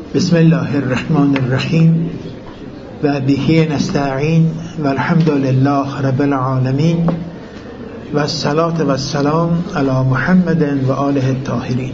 بسم الله الرحمن الرحیم و به نستعین و الحمد لله رب العالمین و الصلاة و السلام علی محمد و آله الطاهرین.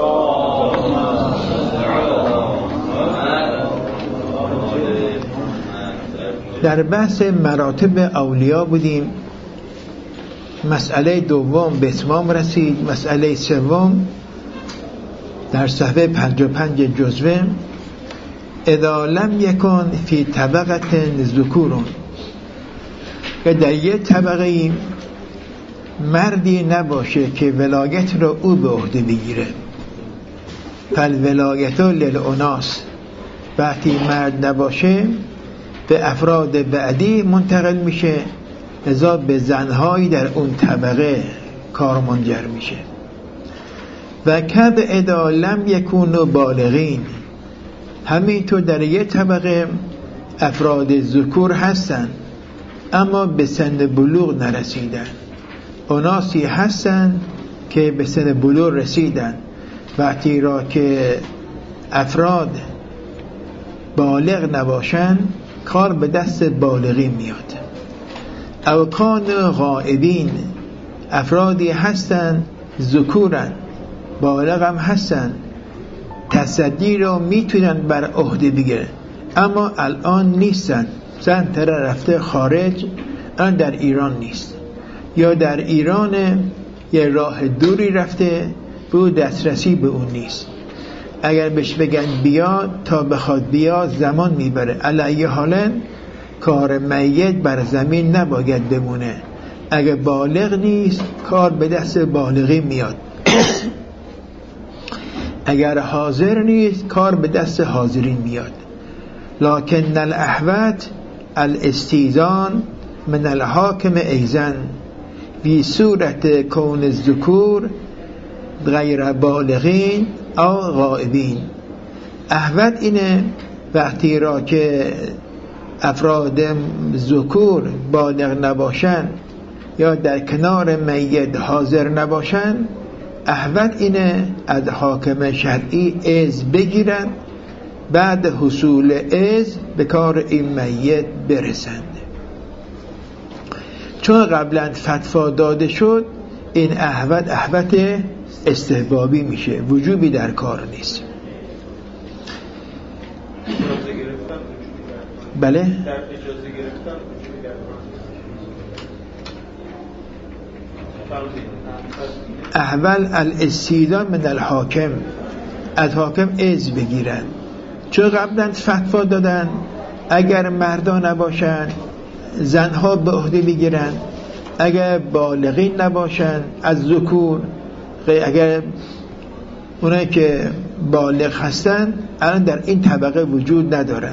در بحث مراتب اولیاء بودیم. مسئله دوم به اتمام رسید. مسئله سوم در صفحه 55 جزوه اذا لم یکن فی طبقه ذکورون، که در یک طبقه مردی نباشه که ولایت را او به عهده بگیره. فالولایت للاناس، وقتی مرد نباشه به افراد بعدی منتقل میشه، لذا به زنهایی در اون طبقه کار منجر میشه. و کب اذا لم یکونوا بالغین، همینطور در یک طبقه افراد ذکور هستن اما به سن بلوغ نرسیدن. اناسی هستن که به سن بلوغ رسیدن. وقتی را که افراد بالغ نباشن کار به دست بالغی میاد. او کان غائبین، افرادی هستن ذکورن بالغ هم هستن، تصدی را میتونن بر عهده بگیرن اما الان نیستن. زن تره رفته خارج، الان در ایران نیست، یا در ایران یه راه دوری رفته به دسترسی به اون نیست. اگر بهش بگن بیاد تا بخواد بیاد زمان میبره. علی حالا کار میت بر زمین نباید بمونه. اگر بالغ نیست کار به دست بالغی میاد. اگر حاضر نیست کار به دست حاضرین میاد. لکن الاحوط الاستیزان من الحاکم ایزن بی صورت کون الذکور غیر بالغین او غائبین. احوط اینه وقتی را که افراد ذکور بالغ نباشن یا در کنار میت حاضر نباشن، احوط اینه از حاکم شرعی اذن بگیرن، بعد حصول اذن به کار این میت برسند. چون قبلا فتوا داده شد این احوط استحبابی میشه، وجوبی در کار نیست. بله؟ احول الاستیزان من الحاکم، از حاکم اذن بگیرن. چون قبلا فتوا دادن اگر مردا نباشن زنها به عهده بگیرن، اگر بالغین نباشن از ذکور، اگر اونایی که بالغ هستن الان در این طبقه وجود ندارن.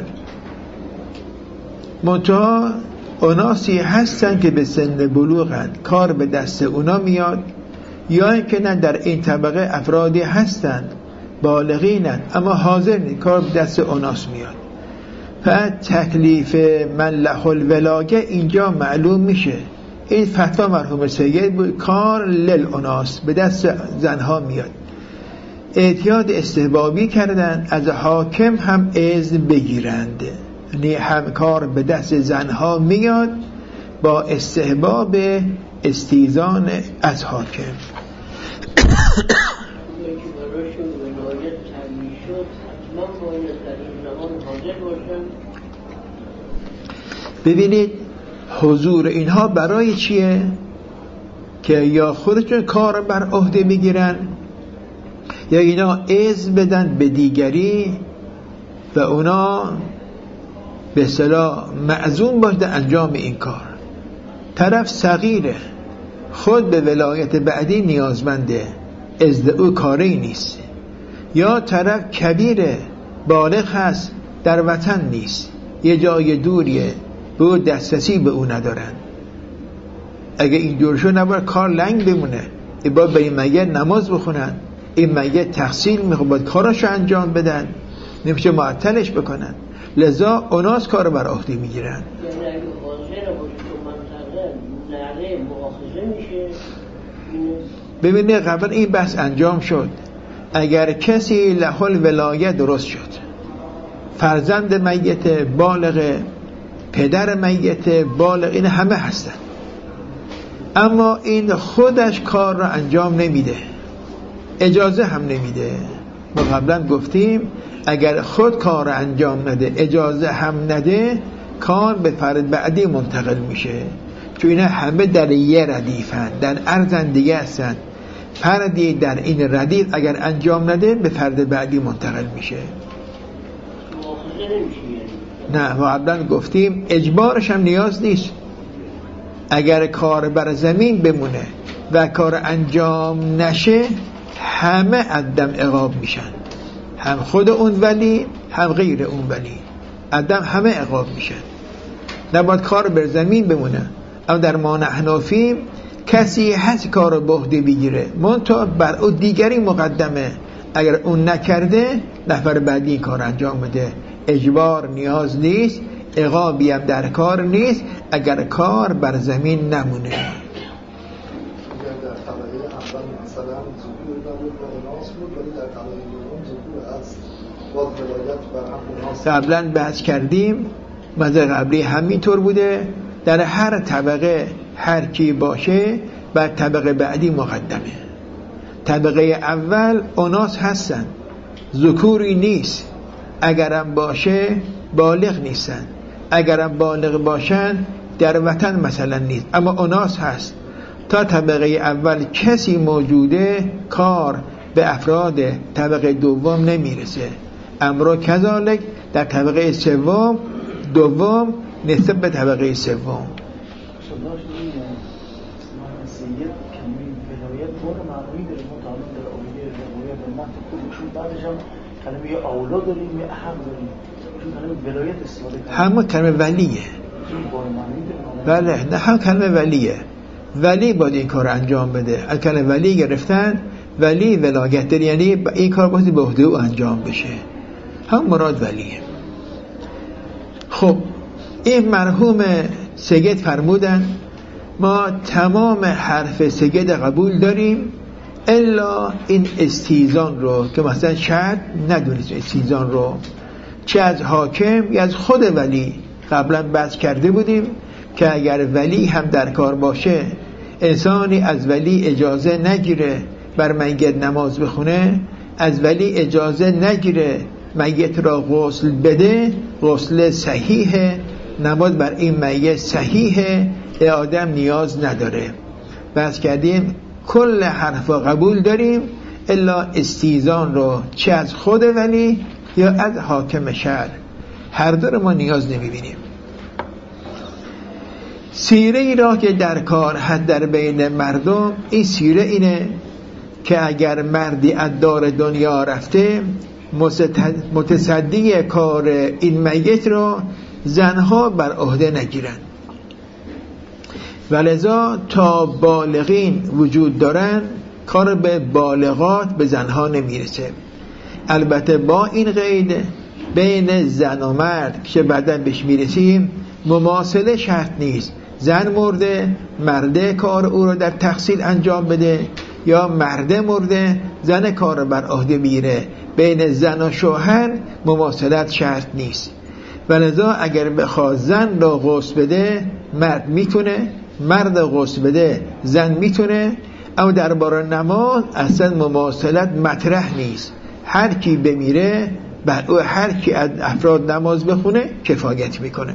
منتها اناسی هستن که به سن بلوغن، کار به دست اونا میاد. یا اینکه نه در این طبقه افرادی هستن بالغینن اما حاضر نیست، کار به دست اناس میاد. پس تکلیف من له الولایه اینجا معلوم میشه. این فتوا مرحوم سید بود، کار للاناس به دست زنها میاد. اعتیاد استحبابی کردن از حاکم هم اذن بگیرند، یعنی هم کار به دست زنها میاد با استحباب استیزان از حاکم. ببینید حضور اینها برای چیه؟ که یا خودشون کار بر عهده بگیرن یا اینا اذن بدن به دیگری و اونا به اصطلاح معزوم باشه انجام این کار. طرف صغیره، خود به ولایت بعدی نیازمنده، اذن او کاری نیست. یا طرف کبیره، بالغ هست، در وطن نیست، یه جای دوریه، به او دسترسی به او ندارن. اگه این جور شو نباید کار لنگ بمونه. باید به این میت نماز بخونن، این میت تحصیل میخواد، باید کاراشو انجام بدن، نمیشه معطلش بکنن. لذا اوناس کار بر عهده میگیرن. ببینید قبل این بحث انجام شد. اگر کسی له الولایه درست شد، فرزند میت بالغ، پدر میت بالغ، این همه هستن، اما این خودش کار را انجام نمیده، اجازه هم نمیده. ما قبلا گفتیم اگر خود کار را انجام نده، اجازه هم نده، کار به فرد بعدی منتقل میشه، چون اینا همه در یه ردیفن، در ارزن دیگه هستن. فردی در این ردیف اگر انجام نده به فرد بعدی منتقل میشه. نه، ما قبلا گفتیم اجبارش هم نیاز نیست. اگر کار بر زمین بمونه و کار انجام نشه، همه عدم عقاب میشن، هم خود اون ولی هم غیر اون ولی، عدم همه عقاب میشن. نباید کار بر زمین بمونه. اما در ما حنفی کسی هست کار به عهده بگیره، منتها بر او دیگری مقدمه، اگر اون نکرده نفر بعدی این کار انجام بده. اجبار نیاز نیست، عقابی هم در کار نیست اگر کار بر زمین نمونه. قبلا بحث کردیم، مذهب قبلی همینطور بوده، در هر طبقه هر کی باشه بر طبقه بعدی مقدمه. طبقه اول اناس هستن، ذکوری نیست، اگرم باشه بالغ نیستن، اگرم بالغ باشن در وطن مثلا نیست، اما اناس هست. تا طبقه اول کسی موجوده، کار به افراد طبقه دوم نمیرسه. امرو کذالک در طبقه سوم، دوم نسبت به طبقه سوم. همه کلمه ولیه. بله، نه هم کلمه ولیه. ولی باید این کار انجام بده. از کلمه ولی گرفتن، ولی ولایت داره، یعنی این کار باید به عهده او انجام بشه، هم مراد ولیه. خب این مرحوم سید فرمودن ما تمام حرف سید قبول داریم الا این استیزان رو که مثلا شاید ندونید استیزان رو، چه از حاکم یا از خود ولی. قبلا بحث کرده بودیم که اگر ولی هم در کار باشه، انسانی از ولی اجازه نگیره بر میت نماز بخونه، از ولی اجازه نگیره میت را غسل بده، غسل صحیحه، نماز بر این میت صحیحه، آدم نیاز نداره. بحث کردیم کل حرفا قبول داریم الا استیزان رو، چه از خود ولی یا از حاکم شهر، هر دو رو ما نیاز نمیبینیم. سیره ای را که در کار هست در بین مردم، این سیره اینه که اگر مردی از دار دنیا رفته، متصدی کار این میت رو زنها بر عهده نگیرن، ولذا تا بالغین وجود دارن کار به بالغات به زنها نمیرسه. البته با این قید بین زن و مرد که بعدا بهش میرسیم مماثله شرط نیست. زن مرده، مرده کار او رو در تحصیل انجام بده، یا مرده مرده زن کار رو بر عهده بگیره. بین زن و شوهر مماثلت شرط نیست. ولذا اگر بخواد زن را غسل بده مرد میتونه، مرد غسل بده زن میتونه، اما درباره نماز اصلا مماثلت مطرح نیست. هر کی بمیره بر او هر کی از افراد نماز بخونه کفایت میکنه.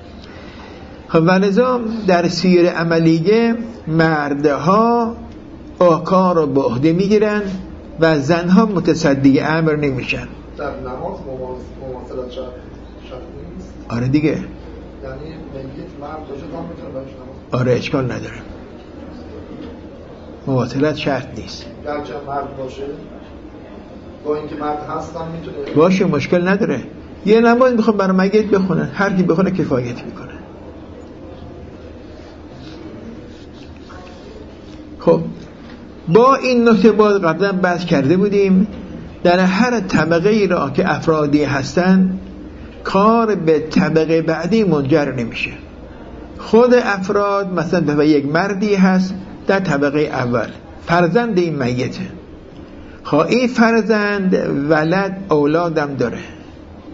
ولذا در سیر عملیه مردها کار رو به عهده میگیرن و زنها متصدی امر نمیشن. در نماز مماثلت شرط نیست؟ آره دیگه. یعنی میت مرد باشه هم میتونه برش نماز؟ آره اشکال نداره، مماثلت شرط نیست. گرچه مرد باشه با اینکه مرد هستن میتونه باشه، مشکل نداره. یه نماز میخواد برای میت بخونن، هر کی بخونه کفایت میکنه. خب با این نکته باز قبلا بحث کرده بودیم، در هر طبقه ای را که افرادی هستن کار به طبقه بعدی منجر نمیشه. خود افراد مثلا به یک مردی هست در طبقه اول، فرزند این میته، این فرزند ولد اولادم داره،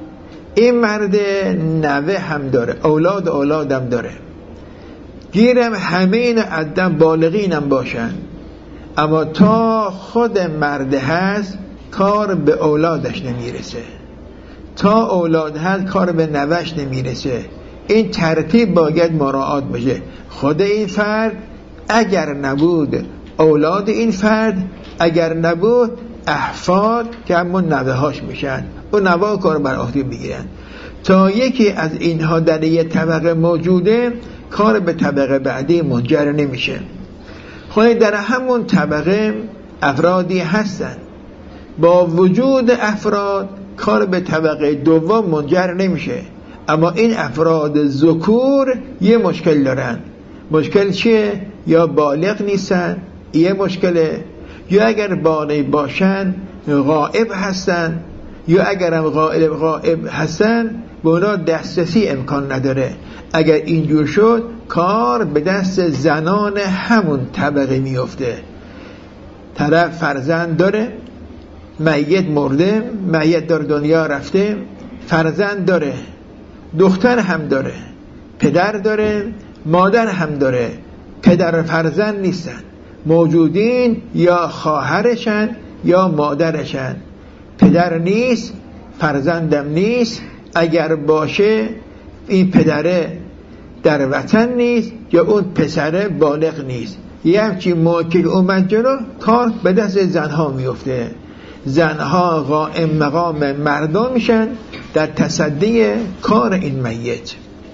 این مرد نوه هم داره، اولاد هم داره، گیرم همه این عدم بالغین هم باشن، اما تا خود مرد هست کار به اولادش نمیرسه، تا اولاد هست کار به نوش نمیرسه. این ترتیب باید مراعات بشه. خود این فرد اگر نبود، اولاد این فرد اگر نبود، احفاد که همون نوه هاش میشن، اون نوه کار بر عهده بگیرن. تا یکی از اینها در یه طبقه موجوده، کار به طبقه بعدی منجر نمیشه. خود در همون طبقه افرادی هستن، با وجود افراد کار به طبقه دوم منجر نمیشه، اما این افراد ذکور یه مشکل دارن. مشکل چیه؟ یا بالغ نیستن، یه مشکله، یا اگر بالغ باشن غائب هستن، یا اگر هم غائب هستن به اونا دسترسی امکان نداره. اگر اینجور شد کار به دست زنان همون طبقه میفته. طرف فرزند داره، میت مرده، میت در دنیا رفته، فرزند داره، دختر هم داره، پدر داره، مادر هم داره. پدر فرزند نیستن، موجودین یا خواهرشن یا مادرشن. پدر نیست، فرزندم نیست. اگر باشه این پدره در وطن نیست یا اون پسره بالغ نیست. یه همچین موکل اومد جلو، کار به دست زنها میفته. زنها قائم مقام مردان میشن در تصدی کار این میت.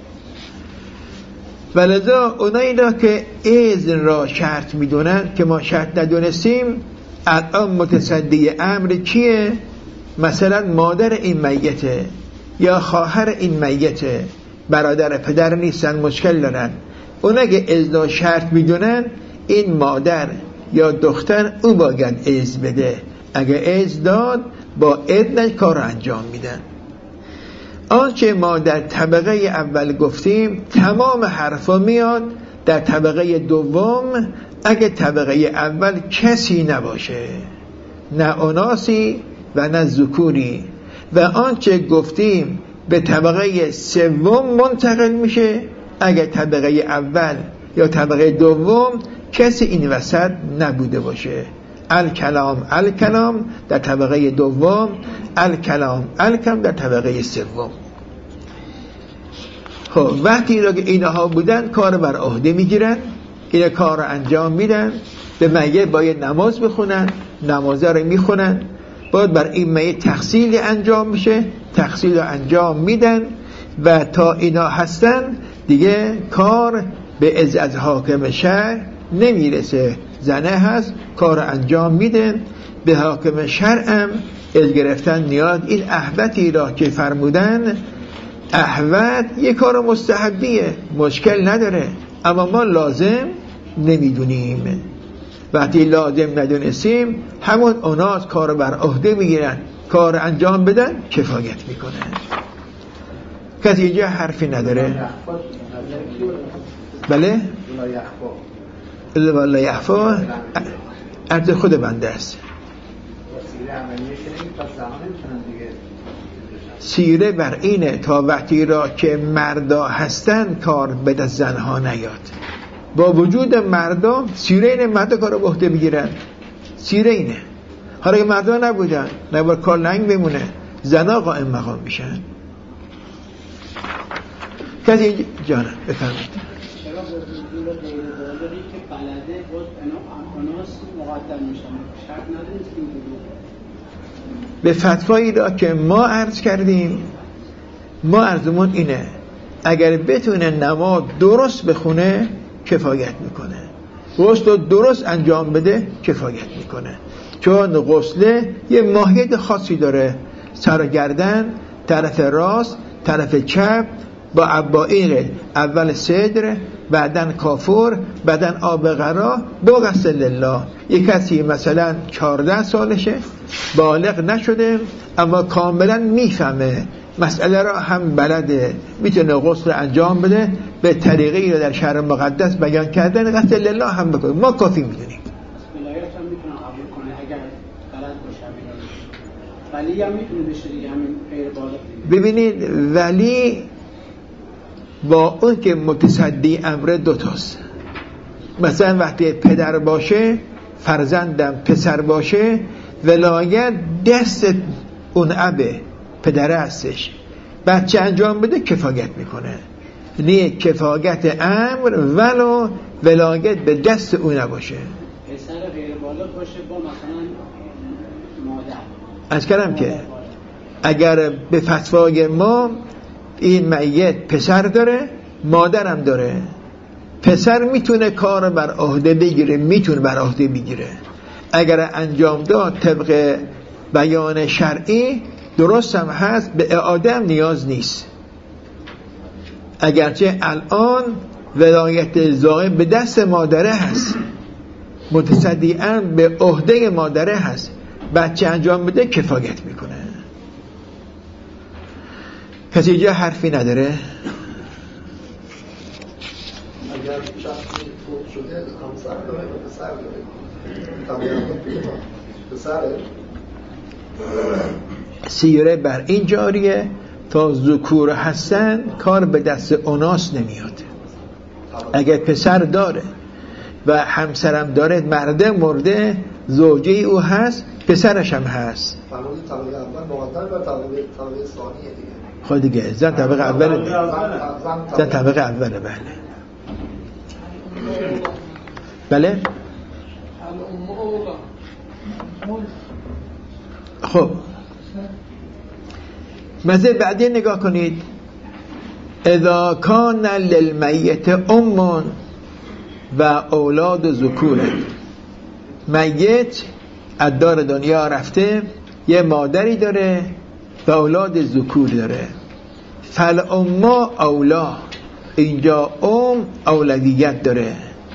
ولذا اونایی را که اذن را شرط میدونن که ما شرط ندونستیم، الان متصدی امر کیه؟ مثلا مادر این میته یا خواهر این میته، برادر پدر نیستن، مشکل دارن. اونا که اذن را شرط میدونن، این مادر یا دختر او باید اذن بده. اگه اذن داد با اذنش کار انجام میدن. آنچه ما در طبقه اول گفتیم تمام حرفا میاد در طبقه دوم. اگه طبقه اول کسی نباشه، نه اناسی و نه ذکوری، و آنچه گفتیم به طبقه سوم منتقل میشه. اگه طبقه اول یا طبقه دوم کسی این وسط نبوده باشه. الکلام در طبقه دوم، الکلام در طبقه سوم. خب وقتی را که اینها بودن کار بر عهده میگیرن، این کار رو انجام میدن. به میت باید نماز بخونن، نمازه رو میخونن. باید بر این میت تغسیل انجام میشه، تغسیل رو انجام میدن. و تا اینا هستن دیگه کار به از حاکم شهر نمیرسه. زنه هست کار انجام میدن. به حاکم شرعم از گرفتن نیاز. این احوتی را که فرمودن، احوت یه کار مستحبیه، مشکل نداره، اما ما لازم نمیدونیم. وقتی لازم ندونستیم، همون اوناس کار بر عهده میگیرن، کار انجام بدن، کفایت میکنن. کسی اینجا حرفی نداره؟ بله؟ والله یحفا عرض خود بنده است. سیره بر اینه تا وقتی را که مردا هستن کار به دست زنها نیاد. با وجود مردا سیره اینه، مردا کار رو به عهده بگیرن. سیره اینه. حالا که مردا نبودن، نباید کار لنگ بمونه، زنا قائم مقام میشن. کسی جانم بفرمایید. به فتوایی را که ما عرض کردیم، ما عرضمون اینه اگر بتونه نماز درست بخونه کفایت میکنه، غسل درست انجام بده کفایت میکنه. چون غسله یه ماهیت خاصی داره، سر و گردن، طرف راست، طرف چپ، با عبائیق، اول صدر، بعدن کافور، بعدن آب غرا، بغسل الله. یک کسی مثلا 14 سالشه، بالغ نشده، اما کاملا میفهمه مسئله را، هم بلده، میتونه غسل انجام بده، به طریقی رو در شهر مقدس بیان کردن، غسل الله هم بکنه، ما کافی میدونیم. ولایت هم میتونه قبول کنه اگر بلد باشه، ولی هم میتونه بشه دیگه، همین غیر بالغ دیگه. ببینید ولی با اون که متصدی امر دوتاست. مثلا وقتی پدر باشه، فرزندم پسر باشه، ولایت دست اون ابه، پدره هستش. بچه انجام بده کفایت میکنه. نه کفایت امر ولو ولایت به دست اون نباشه. پسر غیر بالا باشه با مثلا مادر. از کلم که اگر به فتوای ما این میت پسر داره، مادرم داره، پسر میتونه کار بر عهده بگیره، میتونه بر عهده بگیره. اگر انجام داد طبق بیان شرعی درست هم هست، به اعاده هم نیاز نیست. اگرچه الان ولایت زائم به دست مادره هست، متصدیاً به عهده مادره هست، بچه انجام بده کفایت میکنه. کسی اینجا حرفی نداره؟ اگر شخصی فوت شده همسر داره و پسر داره، طبیعتا پسره، سیره بر این جاریه تا ذکور هستن کار به دست اوناس نمیاد. اگر پسر داره و همسرم داره، مرده مرده، زوجه او هست، پسرش هم هست. فرمودی طبقه اول مقدم و طبقه ثانیه دیگه. خود دیگه زن طبقه اوله دیگه. زن طبقه اوله. بله خب مزه بعدی نگاه کنید. اذا کان للمیت ام و اولاد ذکور، میت از دار دنیا رفته، یه مادری داره و اولاد ذکور داره. فالام اولا، اینجا اولویت داره.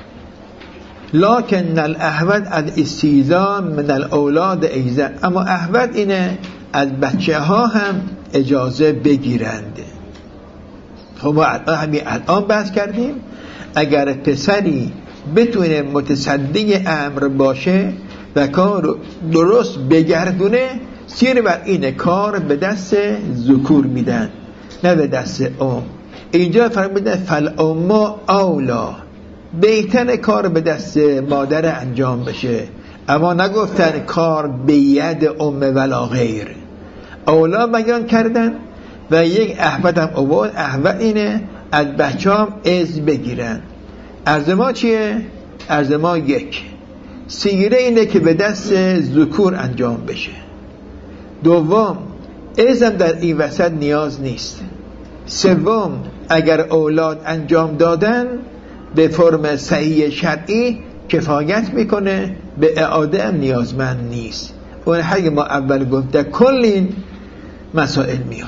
لکن الاحوط از استیزان من الاولاد ایزن، اما احوط اینه از بچه ها هم اجازه بگیرند. خب ما الان بحث کردیم اگر پسری بتونه متصدی امر باشه و کار درست بگردونه، سیر بر این کار به دست ذکور میدن نه به دست اینجا فرمودن فالام اولا، بهتر کار به دست مادر انجام بشه، اما نگفتن کار به ید ولا غیر. اولا بیان کردن و یک احوط هم اولا. احوط اینه از بچه هم از بگیرن. عرض ما چیه؟ عرض ما یک سیره اینه که به دست ذکور انجام بشه. دوم ازم در این وسط نیاز نیست. سوم اگر اولاد انجام دادن به فرم صحیح شرعی کفایت میکنه، به اعاده هم نیازمند نیست. اون حاجه ما اول گفته کل این مسائل میاد.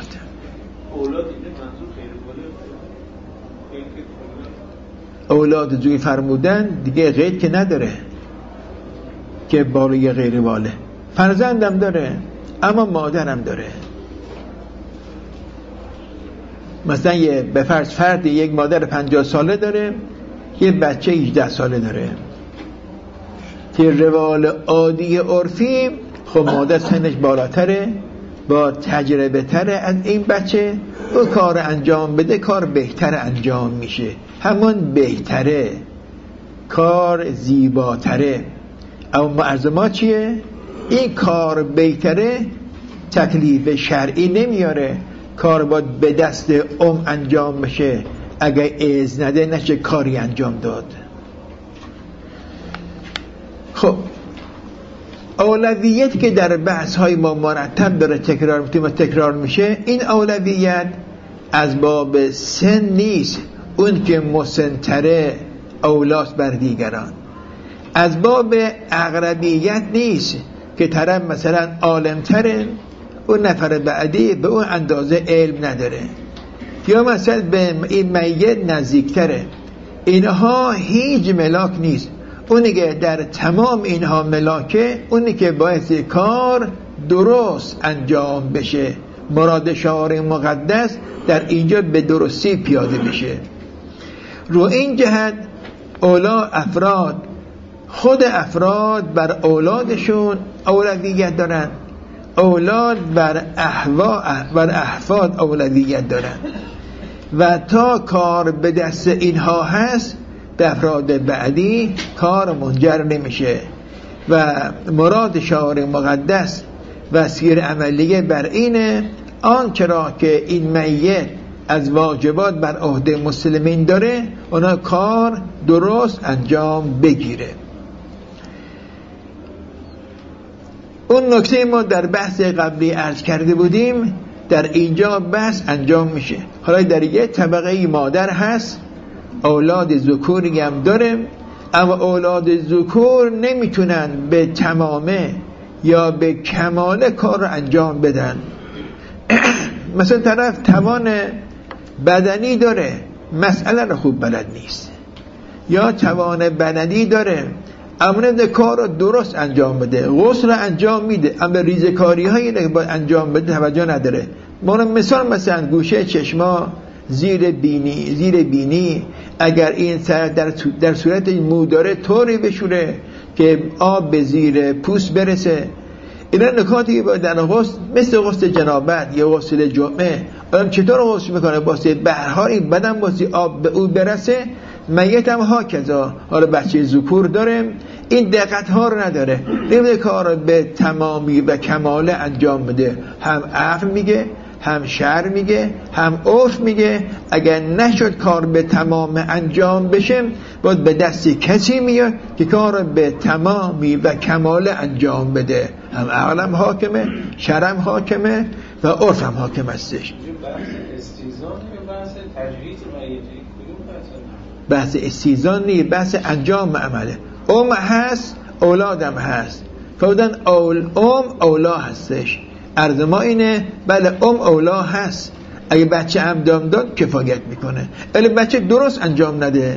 اولاد جوی فرمودن دیگه غیر که نداره که بالای غیر باله. فرزندم داره اما مادرم داره. مثلا یه به فرض فرد یک مادر 50 ساله داره، یه بچه 18 ساله داره، که روال عادی عرفی خب مادر سنش بالاتره، با تجربه تره از این بچه، او کار انجام بده کار بهتر انجام میشه. همون بهتره، کار زیباتره. اما عرض ما چیه؟ این کار بهتره تکلیف شرعی نمیاره، کار باید به دست انجام بشه. اگر اذن نده نشه کاری انجام داد. خب اولویت که در بحث های ما مرتب داره تکرار میشه، این اولویت از باب سن نیست، اون که مسنتره اولاست بر دیگران. از باب اقربیت نیست که طرف مثلا عالمتره، اون نفر بعدی به اون اندازه علم نداره، یا مثلا به این میت نزدیکتره. اینها هیچ ملاک نیست. اونی که در تمام اینها ملاکه، اونی که باعث کار درست انجام بشه، مراد شعار مقدس در اینجا به درستی پیاده بشه. رو این جهت اولا خود افراد بر اولادشون اولویت دارن. اولاد بر احفاد اولویت دارن و تا کار به دست اینها هست به افراد بعدی کار منجر نمیشه و مراد شعار مقدس و سیر عملیه بر اینه آنچه را که این میت از واجبات بر عهده مسلمین داره اونا کار درست انجام بگیره. اون نکته ما در بحث قبلی عرض کرده بودیم در اینجا بحث انجام میشه. حالا در یک طبقه مادر هست اولاد ذکوری هم داره، اما اولاد ذکور نمیتونن به تمامه یا به کمال کار رو انجام بدن. مثلا طرف توان بدنی داره مسئله رو خوب بلد نیست، یا توان بدنی داره اما نمیده کار رو درست انجام بده، غسل رو انجام میده اما ریزکاری هایی که باید انجام بده توجه نداره. مثلا گوشه چشما، زیر بینی اگر این در صورت مو داره طوری بشوره که آب به زیر پوست برسه. اینا نکاتی باید در غسل مثل غسل جنابت یا غسل جمعه آدم چطور غسل میکنه واسه بحرهای بدن واسه آب به او برسه، میت هم ها کذا. حالا بچه ذکور داره این دقت ها رو نداره، نمیده کار به تمامی و کماله انجام بده، هم عقل میگه هم شرع میگه هم عرف میگه اگر نشد کار به تمام انجام بشه باید به دست کسی میاد که کار به تمامی و کمال انجام بده. هم عقلم حاکمه، شرعم حاکمه و عرفم حاکم هستش. بحث استیزان نیست، بحث انجام عمله. هست اولادم هست، فرودن اولا هستش. عرض ما اینه بله اولا هست، اگه بچه عمدام داد کفایت میکنه، اگه بچه درست انجام نده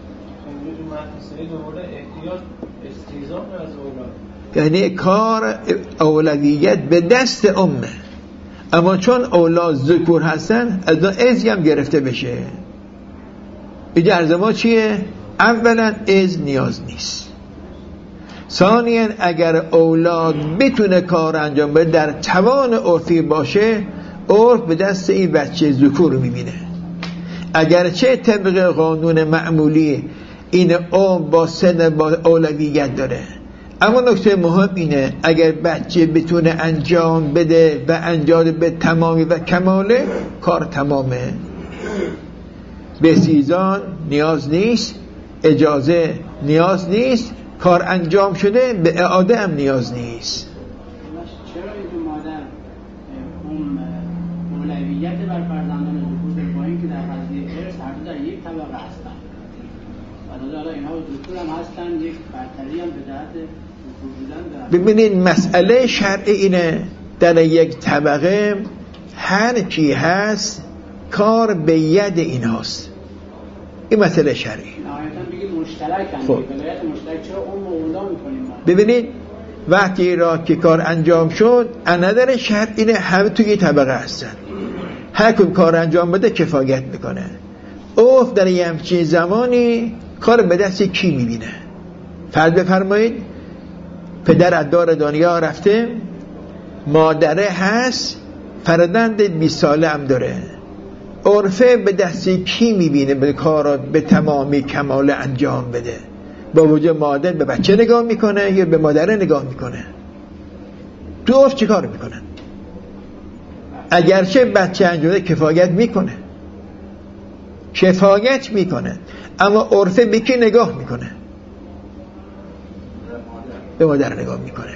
یعنی کار اولویت به دست امه. اما چون اولاد ذکور هستن از اون اذن هم گرفته بشه. اینجا عرض ما چیه؟ اولا اذن نیاز نیست، ثانیاً اگر اولاد بتونه کار انجام بده در توان عرفی باشه عرف به دست این بچه ذکور میبینه. اگرچه طبق قانون معمولی این با سن با اولویت داره، اما نکته مهم اینه اگر بچه بتونه انجام بده و انجام به تمامی و کماله کار تمامه. به استیزان نیاز نیست، اجازه نیاز نیست، کار انجام شده به اعاده هم نیاز نیست. چرا این مادر اون اولویت بر فرزندان ذکور با این که در قضیه ارث هر دو در یک طبقه هستن و حالا اینها ذکور هم هستن، یک برتری هم به جهت ذکور بودن دارن. ببینید مسئله شرعی اینه در یک طبقه هر کی هست کار به ید این هاست. این مسئله شرعی. خب ولایت مشترک چرا اون موضوع میکنیم؟ ببینید وقتی را که کار انجام شد نداره شرط اینه همه توی طبقه هستن، هر کدوم کار انجام بده کفایت میکنه. اوف در یه همچین زمانی کار به دست کی میبینه؟ فرض بفرمایید پدر از دار دنیا رفته، مادره هست، فرزند 20 ساله هم داره، عرفه به دست کی میبینه به کار به تمامی کمال انجام بده؟ با وجود مادر به بچه نگاه میکنه یا به مادر نگاه میکنه؟ تو عرف چی کار میکنه؟ اگرچه بچه انجام کفایت میکنه اما عرفه به کی نگاه میکنه؟ به مادر نگاه میکنه.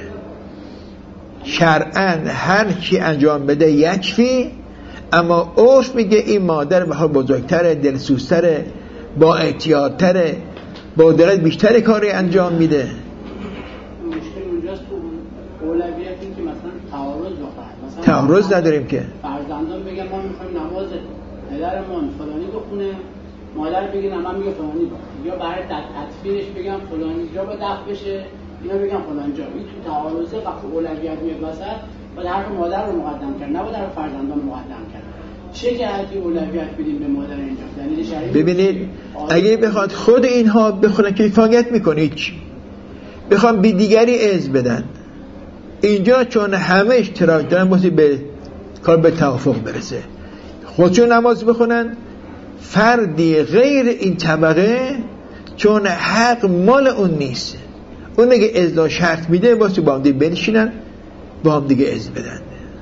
شرعاً هر چی انجام بده یکفی، اما عرف میگه این مادر به حال بزرگتره، دلسوزتره، با احتیاطتره، با دقت بیشتر کاری انجام میده. مشکل اونجاست تو اولویت این که مثلا تعارض نداریم که فرزندان بگن ما میخوایم نماز پدرمون فلانی بخونه، مادر بگه نه من میگه فلانی بخونه، یا برای تطفیلش بگم فلانی جا با دفع بشه، اینا بگم فلان جا. این تو تعارضه وقتی اولویت میاد وسط باید حرف مادر رو مقدم کرد، نه باید حرف فرزندان رو مقدم کرد. چه جهتی اولویت بدیم به مادر اینجا؟ دلیل شرعی ببینید اگه بخواد خود اینها بخونه کفایت میکنه، چی بخوام بی دیگری اذن بدن، اینجا چون همه اشتراک دارن باید به کار به توافق برسه، خودشون نماز بخونن، فردی غیر این طبقه چون حق مال اون نیست، اون اگه ازدا شرط میده واسه با هم دیگه بنشینن با هم دیگه از بدن.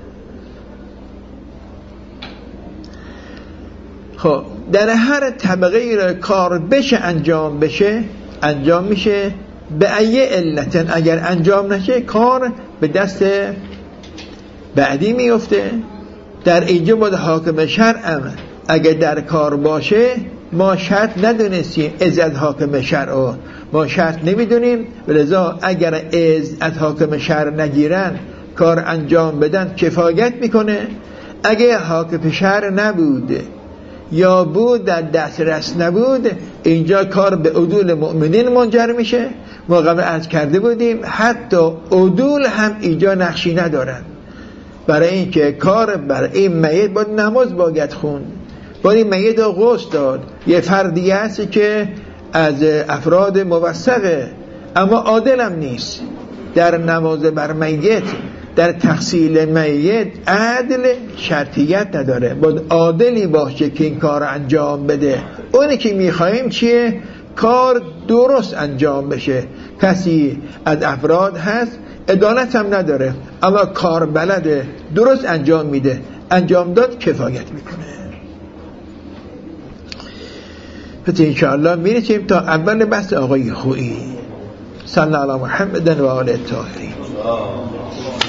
خب در هر طبقه را کار بشه انجام میشه به ای علت، اگر انجام نشه کار به دست بعدی میفته. در اینجا باید حاکم شرع اگر در کار باشه، ما شرط ندونستیم از حاکم شرع، ما شرط نمیدونیم، ولذا اگر از حاکم شرع نگیرن کار انجام بدن کفایت میکنه. اگر حاکم شرع نبود یا بود در دسترس نبود، اینجا کار به عدول مؤمنین منجر میشه. ما قبل عرض کرده بودیم حتی عدول هم اینجا نقشی ندارن، برای اینکه کار بر این میت باید نماز باید خون، باید این میت رو غسل داد. یه فردی هستی که از افراد موثقه اما عادل هم نیست، در نماز بر میت، در تغسیل میت عدل شرطیت نداره، باید عادلی باشه که این کار انجام بده. اونی که میخواییم چیه؟ کار درست انجام بشه. کسی از افراد هست عدالت هم نداره اما کار بلده، درست انجام میده، انجام داد کفایت میکنه. پس انشاءالله میرسیم تا اول بحث آقای خویی. صلی الله علی محمد و آله الطاهرین.